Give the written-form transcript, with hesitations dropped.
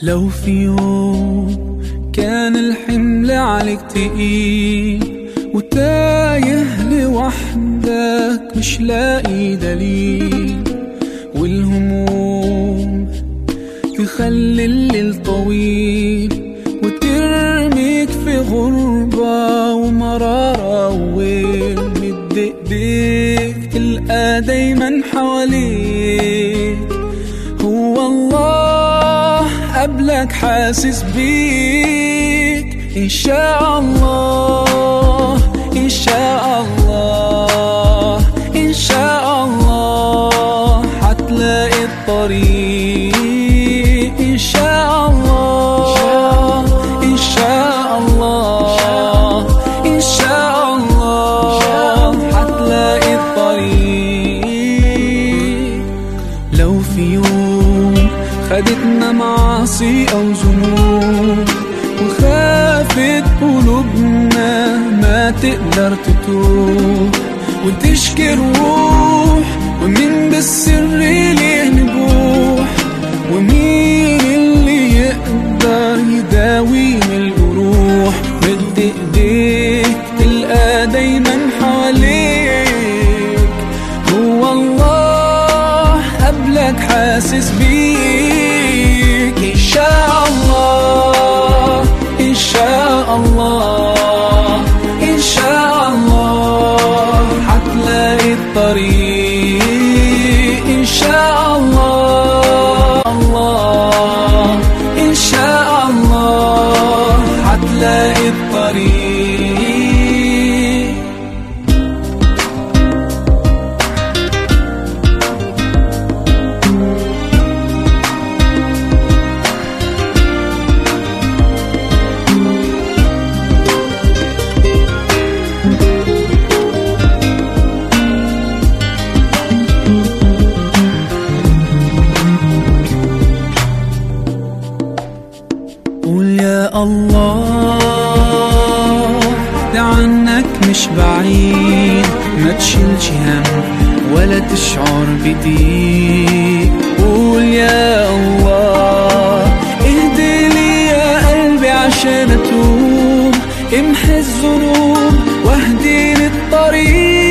لو في يوم كان الحمل عليك تقيل وتايه لوحدك مش لاقي دليل، والهموم تخلي الليل طويل وترميك في غربة ومرارة وويل، مد ايديك تلقى دايما حواليك هو الله قبلك حاسس بيك. إن شاء الله إن شاء الله إن شاء الله حتلاقي الطريق. إن شاء الله إن شاء الله إن شاء الله حتلاقي الطريق. لو في يوم خدتنا معاصي أو ذنوب وخافت قلوبنا ما تقدر تتوب وتشكي الروح، ومين بالسر ليه نبوح، ومين اللي يقدر يداوي من الجروح، مد ايديك تلقى دايما حواليك هو الله قبلك حاسس بيك. إن شاء الله إن شاء الله إن شاء الله حتلاقي الطريق. إن شاء الله الله إن شاء الله حتلاقي الطريق. قول يا الله ده عنك مش بعيد، ما تشيلش هم ولا تشعر بضيق. قول يا الله اهدي لي يا قلبي عشان اتوب، امحي الذنوب واهدي للطريق.